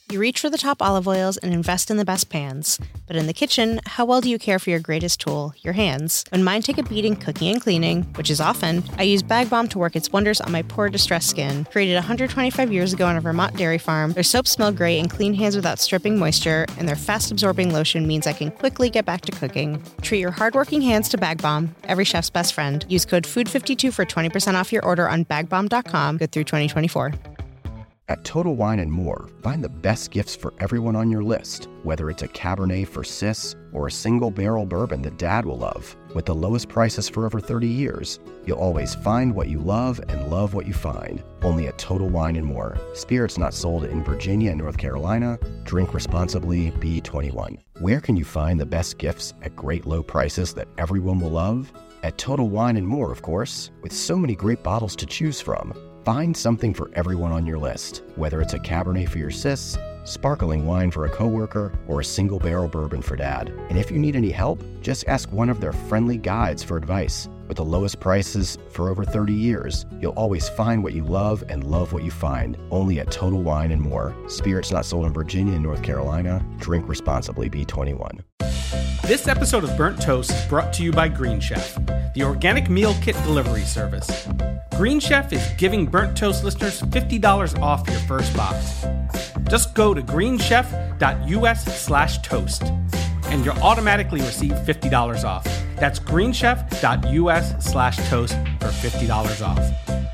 You reach for the top olive oils and invest in the best pans. But in the kitchen, how well do you care for your greatest tool, your hands? When mine take a beating cooking and cleaning, which is often, I use Bag Balm to work its wonders on my poor, distressed skin. Created 125 years ago on a Vermont dairy farm, their soaps smell great and clean hands without stripping moisture, and their fast-absorbing lotion means I can quickly get back to cooking. Treat your hardworking hands to Bag Balm, every chef's best friend. Use code FOOD52 for 20% off your order on bagbalm.com, good through 2024. At Total Wine & More, find the best gifts for everyone on your list, whether it's a Cabernet for sis or a single-barrel bourbon that Dad will love. With the lowest prices for over 30 years, you'll always find what you love and love what you find. Only at Total Wine & More. Spirits not sold in Virginia and North Carolina. Drink responsibly. Be 21. Where can you find the best gifts at great low prices that everyone will love? At Total Wine & More, of course, with so many great bottles to choose from. Find something for everyone on your list, whether it's a Cabernet for your sis, sparkling wine for a coworker, or a single-barrel bourbon for Dad. And if you need any help, just ask one of their friendly guides for advice. With the lowest prices for over 30 years, you'll always find what you love and love what you find. Only at Total Wine & More. Spirits not sold in Virginia and North Carolina. Drink responsibly. Be 21. This episode of Burnt Toast is brought to you by Green Chef, the organic meal kit delivery service. Green Chef is giving Burnt Toast listeners $50 off your first box. Just go to greenchef.us/toast, and you'll automatically receive $50 off. That's greenchef.us/toast for $50 off.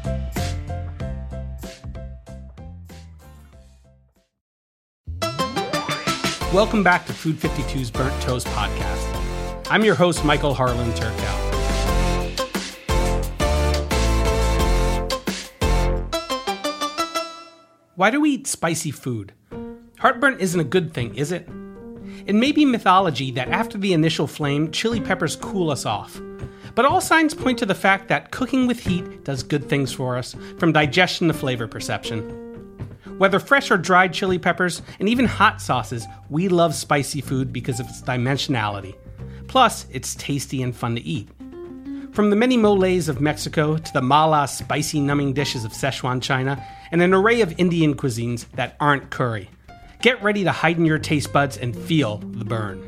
Welcome back to Food 52's Burnt Toast podcast. I'm your host, Michael Harlan Turkow. Why do we eat spicy food? Heartburn isn't a good thing, is it? It may be mythology that after the initial flame, chili peppers cool us off. But all signs point to the fact that cooking with heat does good things for us, from digestion to flavor perception. Whether fresh or dried chili peppers, and even hot sauces, we love spicy food because of its dimensionality. Plus, it's tasty and fun to eat. From the many moles of Mexico to the mala spicy numbing dishes of Szechuan China, and an array of Indian cuisines that aren't curry. Get ready to heighten your taste buds and feel the burn.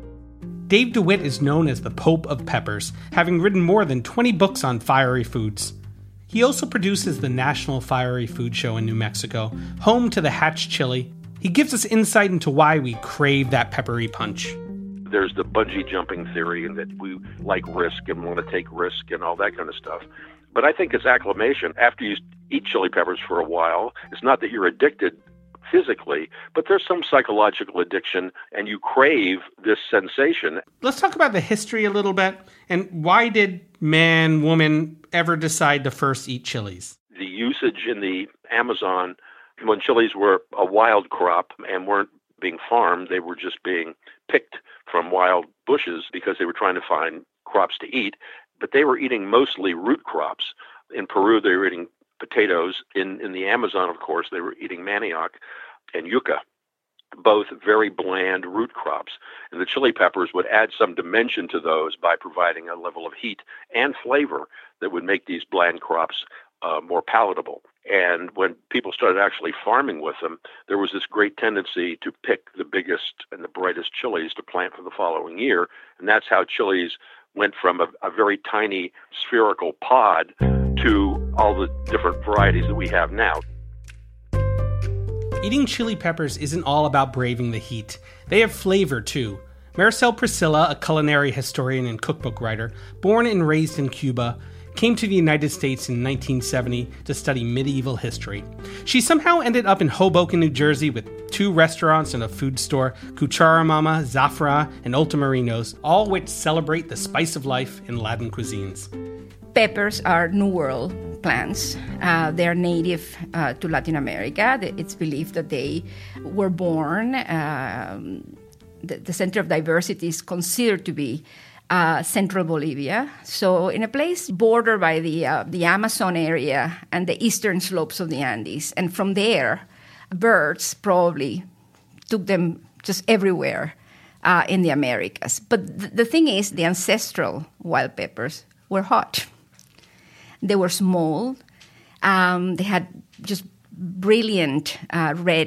Dave DeWitt is known as the Pope of Peppers, having written more than 20 books on fiery foods. He also produces the National Fiery Food Show in New Mexico, home to the Hatch chili. He gives us insight into why we crave that peppery punch. There's the bungee jumping theory and that we like risk and want to take risk and all that kind of stuff. But I think it's acclimation. After you eat chili peppers for a while, it's not that you're addicted physically, but there's some psychological addiction and you crave this sensation. Let's talk about the history a little bit. And why did man, woman ever decide to first eat chilies? The usage in the Amazon, when chilies were a wild crop and weren't being farmed, they were just being picked from wild bushes because they were trying to find crops to eat. But they were eating mostly root crops. In Peru, they were eating potatoes. In the Amazon, of course, they were eating manioc and yucca, both very bland root crops. And the chili peppers would add some dimension to those by providing a level of heat and flavor that would make these bland crops more palatable. And when people started actually farming with them, there was this great tendency to pick the biggest and the brightest chilies to plant for the following year. And that's how chilies went from a very tiny spherical pod to all the different varieties that we have now. Eating chili peppers isn't all about braving the heat. They have flavor, too. Maricel Priscilla, a culinary historian and cookbook writer, born and raised in Cuba, came to the United States in 1970 to study medieval history. She somehow ended up in Hoboken, New Jersey with 2 restaurants and a food store, Cuchara Mama, Zafra, and Ultimarinos, all which celebrate the spice of life in Latin cuisines. Peppers are New World plants. They're native to Latin America. It's believed that they were born. The center of diversity is considered to be central Bolivia. So in a place bordered by the Amazon area and the eastern slopes of the Andes. And from there, birds probably took them just everywhere in the Americas. But the thing is, the ancestral wild peppers were hot. They were small. They had just brilliant red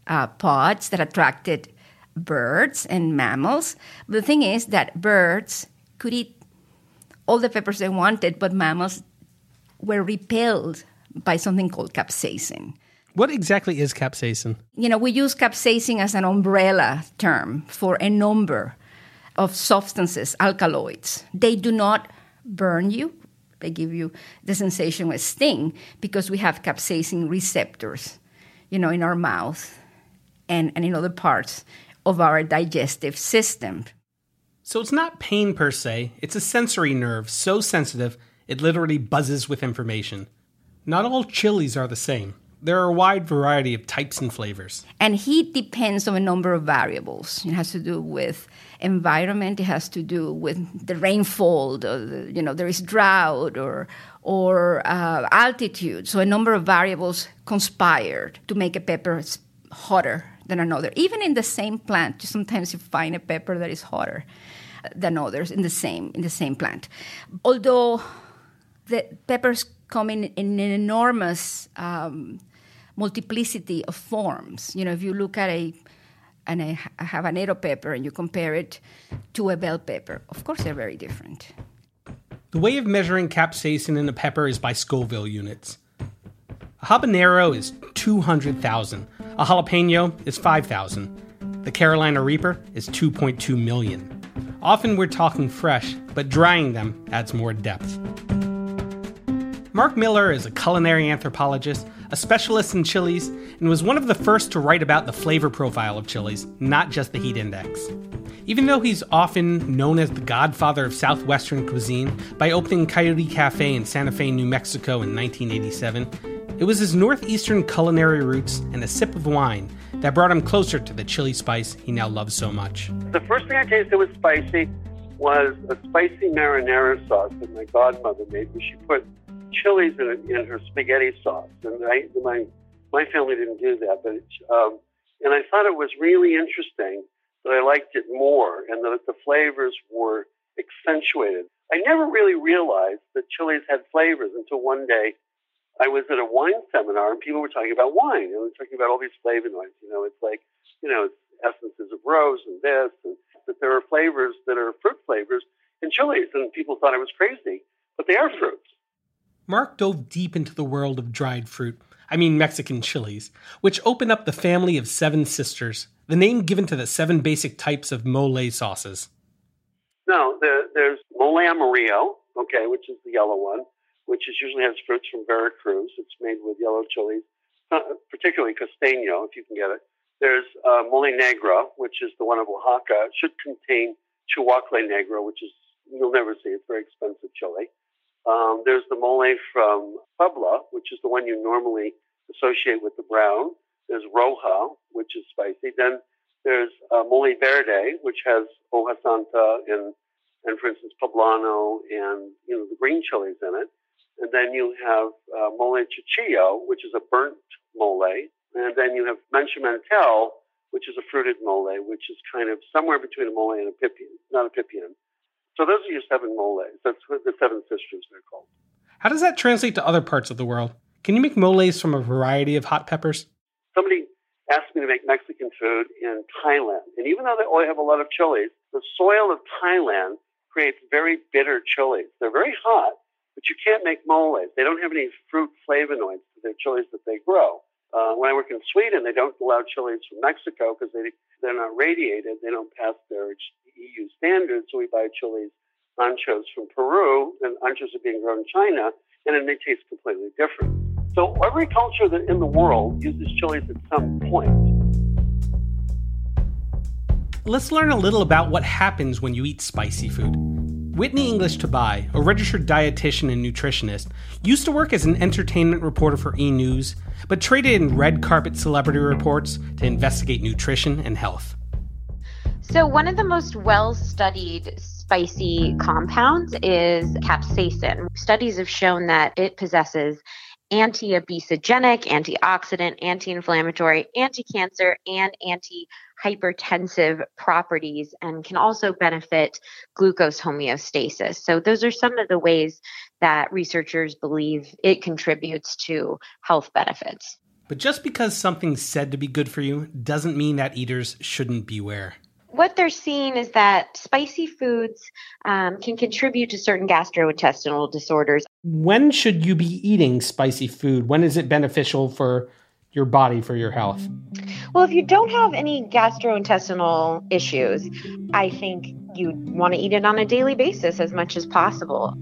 pods that attracted birds and mammals. The thing is that birds could eat all the peppers they wanted, but mammals were repelled by something called capsaicin. What exactly is capsaicin? We use capsaicin as an umbrella term for a number of substances, alkaloids. They do not burn you. They give you the sensation of sting because we have capsaicin receptors, in our mouth and in other parts of our digestive system. So it's not pain per se, it's a sensory nerve so sensitive it literally buzzes with information. Not all chilies are the same. There are a wide variety of types and flavors. And heat depends on a number of variables. It has to do with environment. It has to do with the rainfall. There is drought or altitude. So a number of variables conspired to make a pepper hotter than another. Even in the same plant, sometimes you find a pepper that is hotter than others in the same plant. Although the peppers come in an enormous multiplicity of forms. If you look at a habanero pepper and you compare it to a bell pepper, of course they're very different. The way of measuring capsaicin in a pepper is by Scoville units. A habanero is 200,000. A jalapeno is 5,000. The Carolina Reaper is 2.2 million. Often we're talking fresh, but drying them adds more depth. Mark Miller is a culinary anthropologist, a specialist in chilies, and was one of the first to write about the flavor profile of chilies, not just the heat index. Even though he's often known as the godfather of Southwestern cuisine by opening Coyote Cafe in Santa Fe, New Mexico in 1987, it was his northeastern culinary roots and a sip of wine that brought him closer to the chili spice he now loves so much. The first thing I tasted was spicy was a spicy marinara sauce that my godmother made, where she put chilies in her spaghetti sauce, and my family didn't do that, but and I thought it was really interesting that I liked it more, and that the flavors were accentuated. I never really realized that chilies had flavors until one day I was at a wine seminar and people were talking about wine, and they were talking about all these flavonoids. It's like, it's essences of rose and this, and that there are flavors that are fruit flavors in chilies, and people thought I was crazy, but they are fruits. Mark dove deep into the world of dried fruit, Mexican chilies, which opened up the family of 7 sisters, the name given to the 7 basic types of mole sauces. No, there's mole amarillo, which is the yellow one, which usually has fruits from Veracruz. It's made with yellow chilies, particularly costeño, if you can get it. There's mole negro, which is the one of Oaxaca. It should contain chihuahua negro, which is, you'll never see. It's very expensive chili. There's the mole from Puebla, which is the one you normally associate with the brown. There's roja, which is spicy. Then there's mole verde, which has hoja santa and for instance, poblano and, the green chilies in it. And then you have mole chicillo, which is a burnt mole. And then you have manchamantel, which is a fruited mole, which is kind of somewhere between a mole and a pipián, not a pipián. So those are your 7 moles. That's what the 7 sisters they're called. How does that translate to other parts of the world? Can you make moles from a variety of hot peppers? Somebody asked me to make Mexican food in Thailand. And even though they only have a lot of chilies, the soil of Thailand creates very bitter chilies. They're very hot, but you can't make moles. They don't have any fruit flavonoids to their chilies that they grow. When I work in Sweden, they don't allow chilies from Mexico because they're not radiated. They don't pass their EU standards, so we buy chilies, anchos from Peru, and anchos are being grown in China, and then they taste completely different. So every culture in the world uses chilies at some point. Let's learn a little about what happens when you eat spicy food. Whitney English Tabai, a registered dietitian and nutritionist, used to work as an entertainment reporter for E! News, but traded in red carpet celebrity reports to investigate nutrition and health. So one of the most well-studied spicy compounds is capsaicin. Studies have shown that it possesses anti-obesogenic, antioxidant, anti-inflammatory, anti-cancer, and anti-hypertensive properties, and can also benefit glucose homeostasis. So those are some of the ways that researchers believe it contributes to health benefits. But just because something's said to be good for you doesn't mean that eaters shouldn't beware. What they're seeing is that spicy foods can contribute to certain gastrointestinal disorders. When should you be eating spicy food? When is it beneficial for your body, for your health? Well, if you don't have any gastrointestinal issues, I think you want to eat it on a daily basis as much as possible.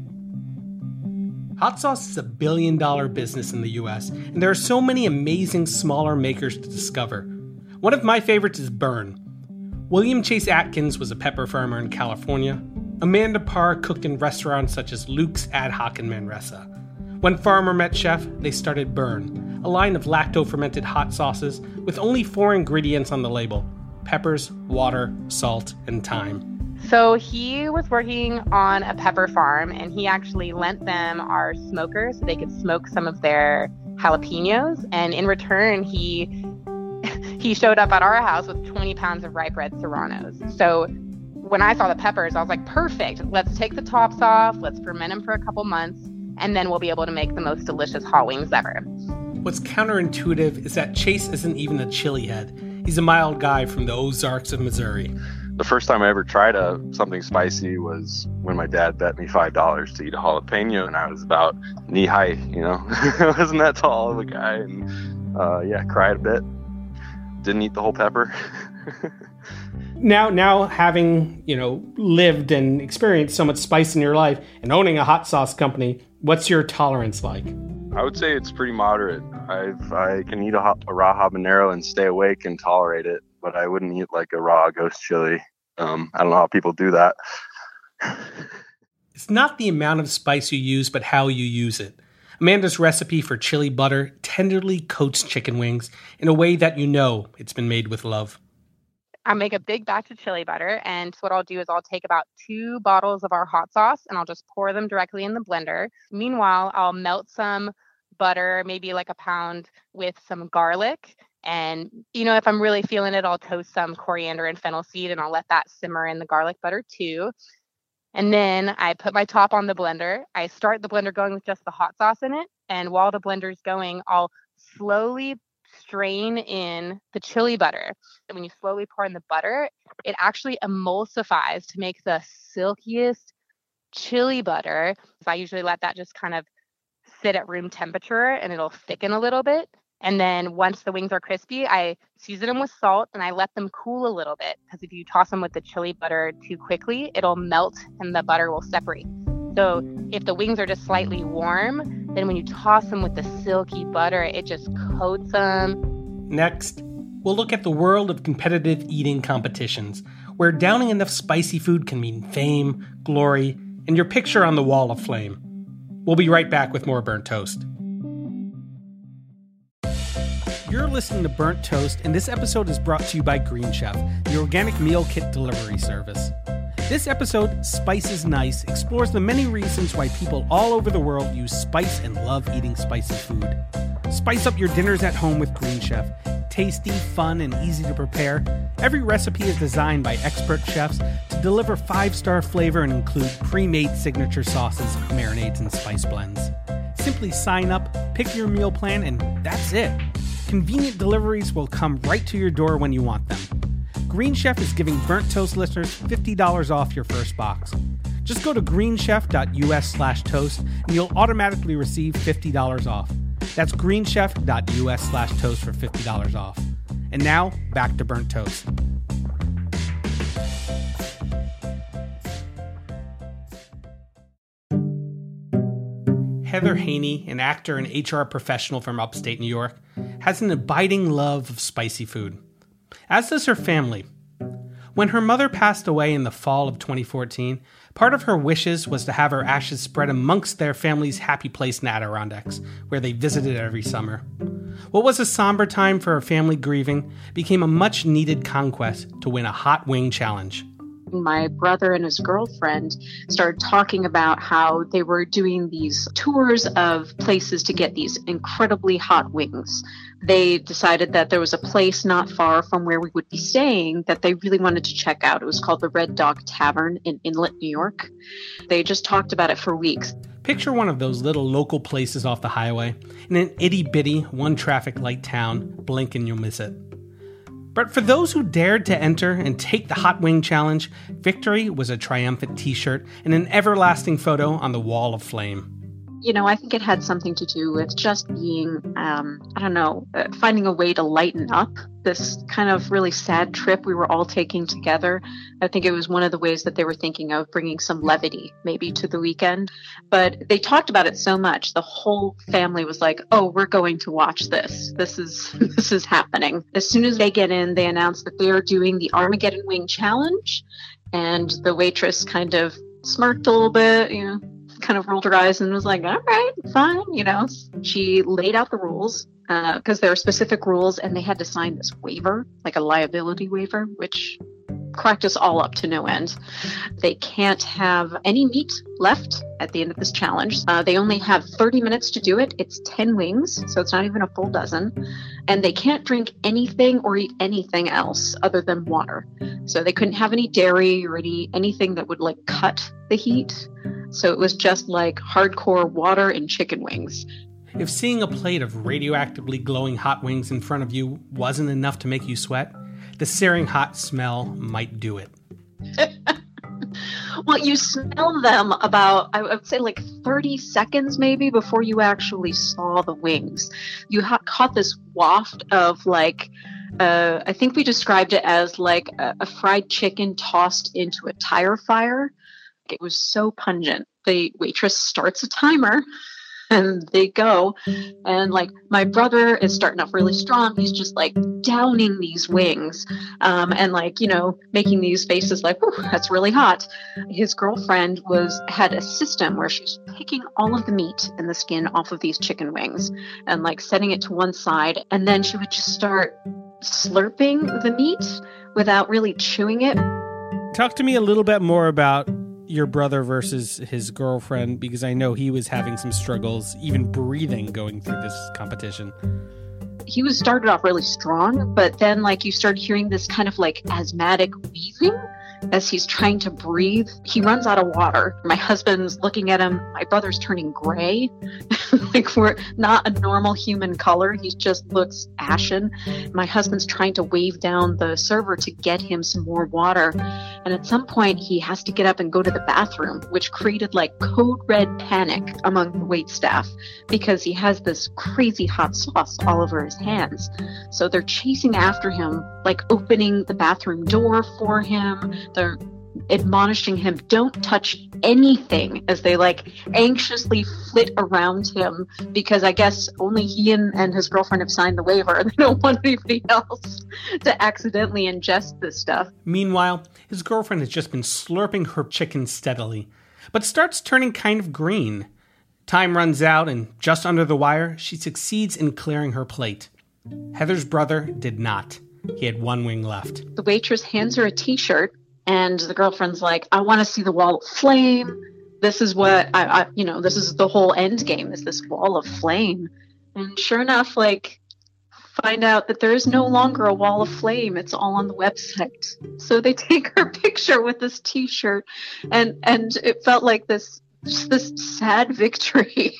Hot sauce is $1 billion business in the US, and there are so many amazing smaller makers to discover. One of my favorites is Burn. William Chase Atkins was a pepper farmer in California. Amanda Parr cooked in restaurants such as Luke's Ad Hoc in Manresa. When Farmer met Chef, they started Burn, a line of lacto-fermented hot sauces with only 4 ingredients on the label: peppers, water, salt, and thyme. So he was working on a pepper farm, and he actually lent them our smokers so they could smoke some of their jalapenos. And in return, he showed up at our house with 20 pounds of ripe red serranos. So when I saw the peppers, I was like, perfect. Let's take the tops off. Let's ferment them for a couple months, and then we'll be able to make the most delicious hot wings ever. What's counterintuitive is that Chase isn't even a chili head. He's a mild guy from the Ozarks of Missouri. The first time I ever tried something spicy was when my dad bet me $5 to eat a jalapeno, and I was about knee high, I wasn't that tall of a guy, and cried a bit. Didn't eat the whole pepper. Now having, lived and experienced so much spice in your life and owning a hot sauce company, what's your tolerance like? I would say it's pretty moderate. I can eat a raw habanero and stay awake and tolerate it, but I wouldn't eat like a raw ghost chili. I don't know how people do that. It's not the amount of spice you use, but how you use it. Amanda's recipe for chili butter tenderly coats chicken wings in a way that it's been made with love. I make a big batch of chili butter, and what I'll do is I'll take about 2 bottles of our hot sauce, and I'll just pour them directly in the blender. Meanwhile, I'll melt some butter, maybe like a pound, with some garlic. And, if I'm really feeling it, I'll toast some coriander and fennel seed, and I'll let that simmer in the garlic butter too. And then I put my top on the blender. I start the blender going with just the hot sauce in it. And while the blender's going, I'll slowly strain in the chili butter. And when you slowly pour in the butter, it actually emulsifies to make the silkiest chili butter. So I usually let that just kind of sit at room temperature, and it'll thicken a little bit. And then once the wings are crispy, I season them with salt and I let them cool a little bit, because if you toss them with the chili butter too quickly, it'll melt and the butter will separate. So if the wings are just slightly warm, then when you toss them with the silky butter, it just coats them. Next, we'll look at the world of competitive eating competitions, where downing enough spicy food can mean fame, glory, and your picture on the wall of flame. We'll be right back with more Burnt Toast. You're listening to Burnt Toast, and this episode is brought to you by Green Chef, the organic meal kit delivery service. This episode, Spice is Nice, explores the many reasons why people all over the world use spice and love eating spicy food. Spice up your dinners at home with Green Chef. Tasty, fun, and easy to prepare, every recipe is designed by expert chefs to deliver 5-star flavor and include pre-made signature sauces, marinades, and spice blends. Simply sign up, pick your meal plan, and that's it. Convenient deliveries will come right to your door when you want them. Green Chef is giving Burnt Toast listeners $50 off your first box. Just go to greenchef.us/toast and you'll automatically receive $50 off. That's greenchef.us/toast for $50 off. And now, back to Burnt Toast. Heather Haney, an actor and HR professional from upstate New York, has an abiding love of spicy food, as does her family. When her mother passed away in the fall of 2014, part of her wishes was to have her ashes spread amongst their family's happy place in Adirondacks, where they visited every summer. What was a somber time for her family grieving became a much-needed conquest to win a hot wing challenge. My brother and his girlfriend started talking about how they were doing these tours of places to get these incredibly hot wings. They decided that there was a place not far from where we would be staying that they really wanted to check out. It was called the Red Dog Tavern in Inlet, New York. They just talked about it for weeks. Picture one of those little local places off the highway in an itty-bitty, one-traffic light town. Blink and you'll miss it. But for those who dared to enter and take the Hot Wing Challenge, victory was a triumphant t-shirt and an everlasting photo on the wall of flame. You know, I think it had something to do with just being, finding a way to lighten up this kind of really sad trip we were all taking together. I think it was one of the ways that they were thinking of bringing some levity maybe to the weekend. But they talked about it so much, the whole family was like, oh, we're going to watch this. This is happening. As soon as they get in, they announce that they are doing the Armageddon Wing Challenge. And the waitress kind of smirked a little bit, kind of rolled her eyes and was like, all right, fine. She laid out the rules because there are specific rules and they had to sign this waiver, like a liability waiver, which cracked us all up to no end. They can't have any meat left at the end of this challenge. They only have 30 minutes to do it. It's 10 wings, so it's not even a full dozen. And they can't drink anything or eat anything else other than water. So they couldn't have any dairy or anything that would cut the heat. So it was just hardcore water and chicken wings. If seeing a plate of radioactively glowing hot wings in front of you wasn't enough to make you sweat, the searing hot smell might do it. Well, you smell them about, I would say 30 seconds maybe before you actually saw the wings. You caught this waft of I think we described it as a fried chicken tossed into a tire fire. It was so pungent. The waitress starts a timer and they go. And my brother is starting off really strong. He's just downing these wings and making these faces "Ooh, that's really hot." His girlfriend had a system where she's picking all of the meat and the skin off of these chicken wings and setting it to one side. And then she would just start slurping the meat without really chewing it. Talk to me a little bit more about your brother versus his girlfriend, because I know he was having some struggles, even breathing, going through this competition. He started off really strong, but then you started hearing this kind of asthmatic wheezing as he's trying to breathe. He runs out of water. My husband's looking at him. My brother's turning gray. We're not a normal human color. He just looks ashen. My husband's trying to wave down the server to get him some more water. And at some point, he has to get up and go to the bathroom, which created code red panic among the waitstaff because he has this crazy hot sauce all over his hands. So they're chasing after him, opening the bathroom door for him. They're admonishing him, don't touch anything, as they anxiously flit around him because I guess only he and his girlfriend have signed the waiver and they don't want anybody else to accidentally ingest this stuff. Meanwhile, his girlfriend has just been slurping her chicken steadily, but starts turning kind of green. Time runs out and just under the wire, she succeeds in clearing her plate. Heather's brother did not. He had one wing left. The waitress hands her a t-shirt and the girlfriend's like, I want to see the wall of flame. This is what this is the whole end game, is this wall of flame. And sure enough, find out that there is no longer a wall of flame. It's all on the website. So they take her picture with this t-shirt and it felt like this sad victory.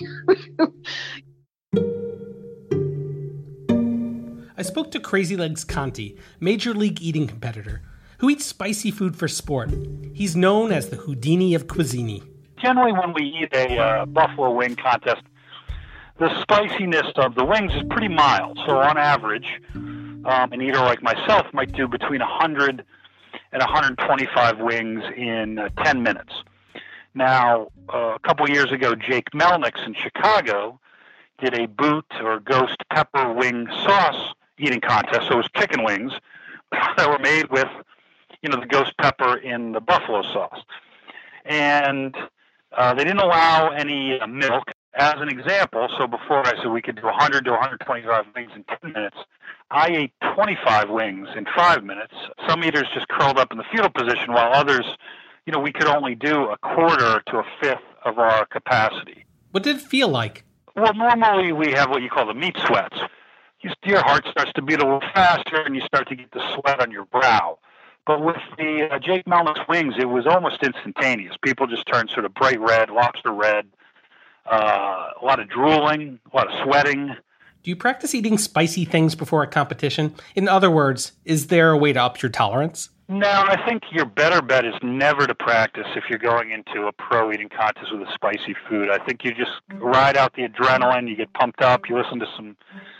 I spoke to Crazy Legs Conti, Major League eating competitor, who eats spicy food for sport. He's known as the Houdini of cuisine. Generally, when we eat a buffalo wing contest, the spiciness of the wings is pretty mild. So on average, an eater like myself might do between 100 and 125 wings in 10 minutes. Now, a couple years ago, Jake Melnick's in Chicago did a boot or ghost pepper wing sauce eating contest. So it was chicken wings that were made with, the ghost pepper in the buffalo sauce. And they didn't allow any milk. As an example, so before I said we could do 100 to 125 wings in 10 minutes, I ate 25 wings in 5 minutes. Some eaters just curled up in the fetal position, while others, we could only do a quarter to a fifth of our capacity. What did it feel like? Well, normally we have what you call the meat sweats. Your heart starts to beat a little faster, and you start to get the sweat on your brow. But with the Jake Melnick's wings, it was almost instantaneous. People just turned sort of bright red, lobster red, a lot of drooling, a lot of sweating. Do you practice eating spicy things before a competition? In other words, is there a way to up your tolerance? No, I think your better bet is never to practice if you're going into a pro eating contest with a spicy food. I think you just ride out the adrenaline, you get pumped up, you listen to some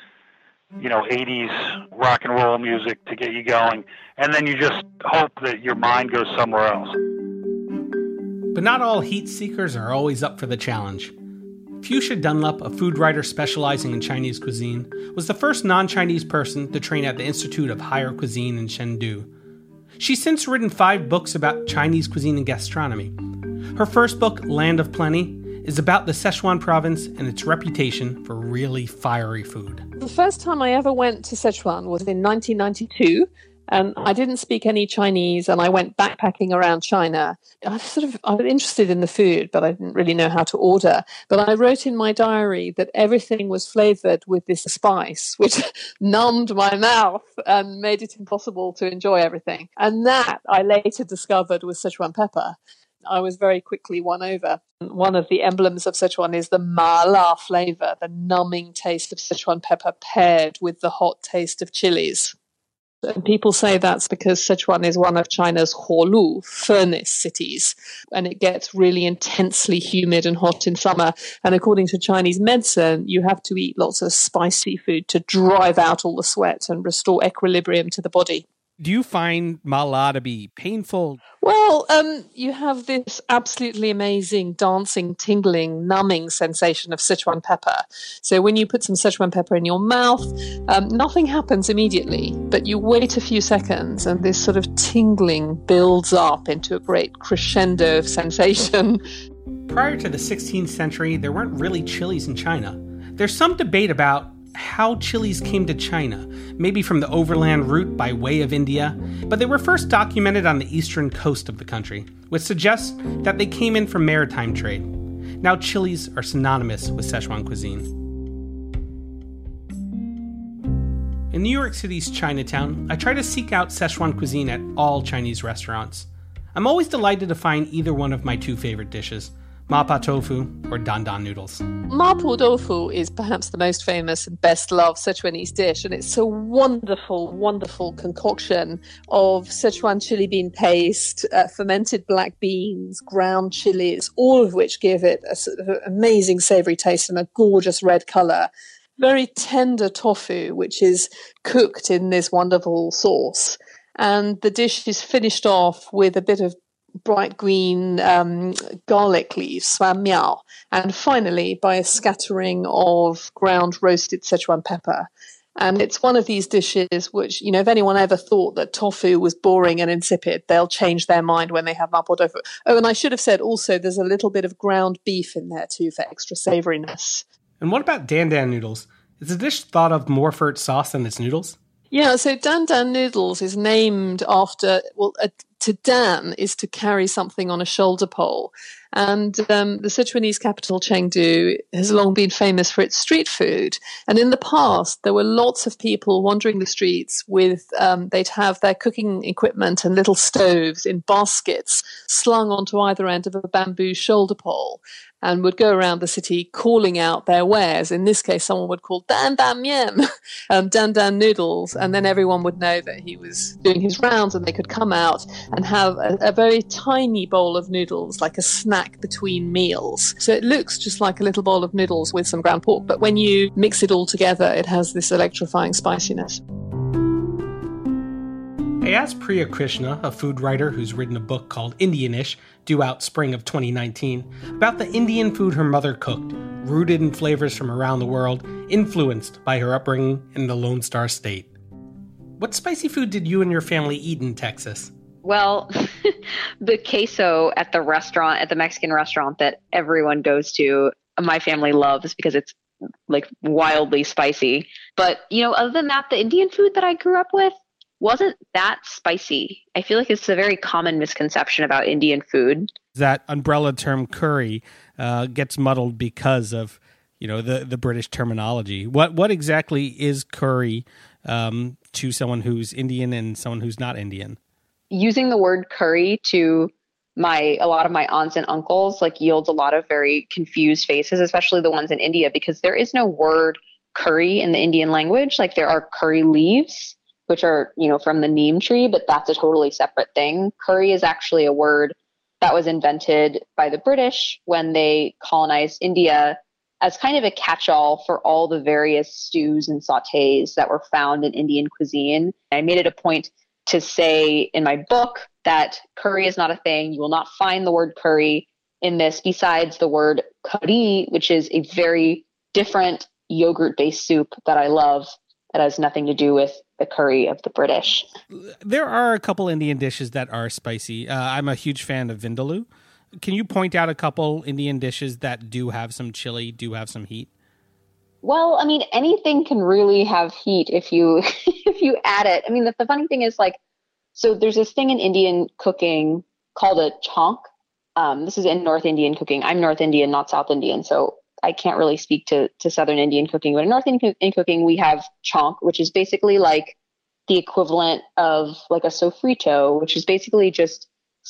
80s rock and roll music to get you going, and then you just hope that your mind goes somewhere else. But not all heat seekers are always up for the challenge. Fuchsia Dunlop, a food writer specializing in Chinese cuisine, was the first non-Chinese person to train at the Institute of Higher Cuisine in Chengdu. She's since written 5 books about Chinese cuisine and gastronomy. Her first book, Land of Plenty, is about the Sichuan province and its reputation for really fiery food. The first time I ever went to Sichuan was in 1992, and I didn't speak any Chinese, and I went backpacking around China. I was interested in the food, but I didn't really know how to order. But I wrote in my diary that everything was flavored with this spice, which numbed my mouth and made it impossible to enjoy everything. And that I later discovered was Sichuan pepper. I was very quickly won over. One of the emblems of Sichuan is the mala flavor, the numbing taste of Sichuan pepper paired with the hot taste of chilies. And people say that's because Sichuan is one of China's huolu, furnace cities, and it gets really intensely humid and hot in summer. And according to Chinese medicine, you have to eat lots of spicy food to drive out all the sweat and restore equilibrium to the body. Do you find mala to be painful? Well, you have this absolutely amazing dancing, tingling, numbing sensation of Sichuan pepper. So when you put some Sichuan pepper in your mouth, nothing happens immediately, but you wait a few seconds and this sort of tingling builds up into a great crescendo of sensation. Prior to the 16th century, there weren't really chilies in China. There's some debate about how chilies came to China, maybe from the overland route by way of India, but they were first documented on the eastern coast of the country, which suggests that they came in from maritime trade. Now chilies are synonymous with Sichuan cuisine. In New York City's Chinatown, I try to seek out Sichuan cuisine at all Chinese restaurants. I'm always delighted to find either one of my 2 favorite dishes, mapo tofu or dan dan noodles. Mapo tofu is perhaps the most famous and best loved Sichuanese dish, and it's a wonderful, wonderful concoction of Sichuan chili bean paste, fermented black beans, ground chilies, all of which give it a sort of amazing savory taste and a gorgeous red color. Very tender tofu, which is cooked in this wonderful sauce. And the dish is finished off with a bit of bright green garlic leaves, suan miao, and finally by a scattering of ground roasted Sichuan pepper. And it's one of these dishes which, if anyone ever thought that tofu was boring and insipid, they'll change their mind when they have mapo tofu. Oh, and I should have said also there's a little bit of ground beef in there too for extra savoriness. And what about dan dan noodles? Is the dish thought of more for its sauce than its noodles? Yeah, so dan dan noodles is named after, to dan is to carry something on a shoulder pole. And the Sichuanese capital, Chengdu, has long been famous for its street food. And in the past, there were lots of people wandering the streets with, they'd have their cooking equipment and little stoves in baskets slung onto either end of a bamboo shoulder pole, and would go around the city calling out their wares. In this case, someone would call dan dan mian, dan dan noodles, and then everyone would know that he was doing his rounds and they could come out and have a very tiny bowl of noodles, like a snack between meals. So it looks just like a little bowl of noodles with some ground pork, but when you mix it all together, it has this electrifying spiciness. I asked Priya Krishna, a food writer who's written a book called Indianish, due out spring of 2019, about the Indian food her mother cooked, rooted in flavors from around the world, influenced by her upbringing in the Lone Star State. What spicy food did you and your family eat in Texas? Well, the queso at the restaurant, at the Mexican restaurant that everyone goes to, my family loves because it's like wildly spicy. But, other than that, the Indian food that I grew up with wasn't that spicy. I feel like it's a very common misconception about Indian food. That umbrella term curry gets muddled because of, the British terminology. What exactly is curry to someone who's Indian and someone who's not Indian? Using the word curry to a lot of my aunts and uncles yields a lot of very confused faces, especially the ones in India, because there is no word curry in the Indian language. There are curry leaves, which are, from the neem tree, but that's a totally separate thing. Curry is actually a word that was invented by the British when they colonized India as kind of a catch-all for all the various stews and sautés that were found in Indian cuisine. I made it a point to say in my book that curry is not a thing. You will not find the word curry in this besides the word curry, which is a very different yogurt-based soup that I love that has nothing to do with the curry of the British. There are a couple Indian dishes that are spicy. I'm a huge fan of vindaloo. Can you point out a couple Indian dishes that do have some chili, do have some heat? Well, anything can really have heat if you if you add it. The funny thing is so there's this thing in Indian cooking called a chonk. This is in North Indian cooking. I'm North Indian, not South Indian, so I can't really speak to Southern Indian cooking. But in North Indian cooking, we have chonk, which is basically the equivalent of a sofrito, which is basically just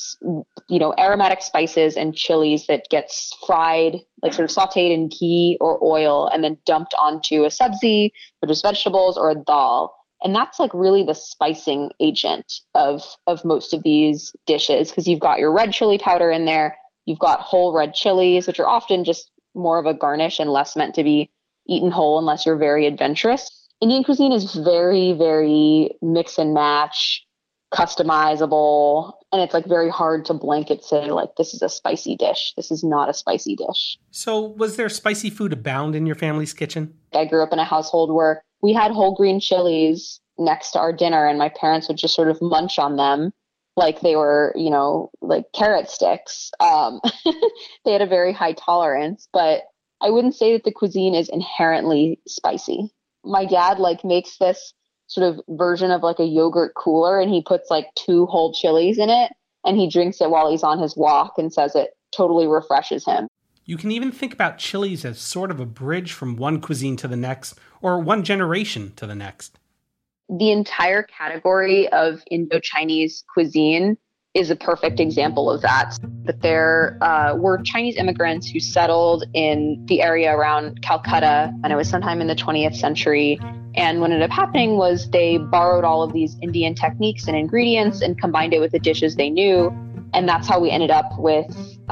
aromatic spices and chilies that gets fried, sort of sauteed in ghee or oil, and then dumped onto a sabzi, which is vegetables, or a dal. And that's really the spicing agent of most of these dishes, because you've got your red chili powder in there. You've got whole red chilies, which are often just more of a garnish and less meant to be eaten whole unless you're very adventurous. Indian cuisine is very, very mix and match, customizable, and it's very hard to blanket say this is a spicy dish. This is not a spicy dish. So was there spicy food abound in your family's kitchen? I grew up in a household where we had whole green chilies next to our dinner, and my parents would just sort of munch on them like they were, carrot sticks. They had a very high tolerance, but I wouldn't say that the cuisine is inherently spicy. My dad makes this sort of version of a yogurt cooler, and he puts 2 whole chilies in it, and he drinks it while he's on his walk and says it totally refreshes him. You can even think about chilies as sort of a bridge from one cuisine to the next, or one generation to the next. The entire category of Indo-Chinese cuisine is a perfect example of that. That there were Chinese immigrants who settled in the area around Calcutta, and it was sometime in the 20th century. And what ended up happening was they borrowed all of these Indian techniques and ingredients and combined it with the dishes they knew. And that's how we ended up with,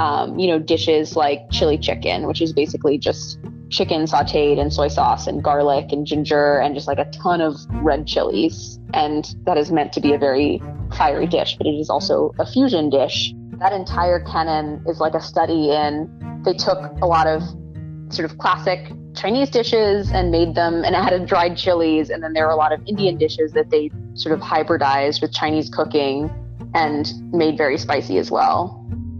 dishes like chili chicken, which is basically just chicken sauteed in soy sauce and garlic and ginger and just a ton of red chilies. And that is meant to be a very fiery dish, but it is also a fusion dish. That entire canon is a study in, they took a lot of sort of classic Chinese dishes and made them and added dried chilies. And then there are a lot of Indian dishes that they sort of hybridized with Chinese cooking and made very spicy as well.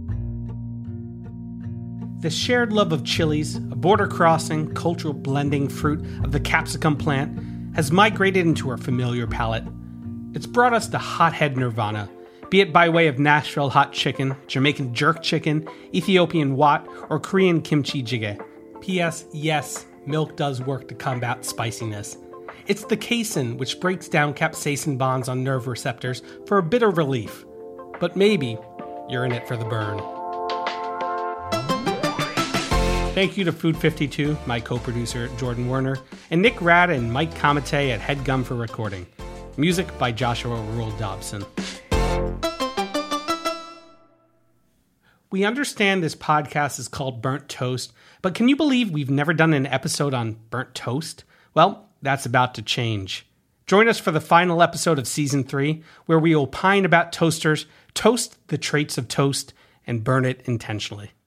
The shared love of chilies, a border-crossing, cultural blending fruit of the capsicum plant, has migrated into our familiar palate. It's brought us to hothead nirvana, be it by way of Nashville hot chicken, Jamaican jerk chicken, Ethiopian wat, or Korean kimchi jjigae. P.S. Yes, milk does work to combat spiciness. It's the casein which breaks down capsaicin bonds on nerve receptors for a bit of relief. But maybe you're in it for the burn. Thank you to Food 52, my co-producer Jordan Werner, and Nick Rad and Mike Comite at HeadGum for recording. Music by Joshua Rule Dobson. We understand this podcast is called Burnt Toast, but can you believe we've never done an episode on burnt toast? Well, that's about to change. Join us for the final episode of Season 3, where we opine about toasters, toast the traits of toast, and burn it intentionally.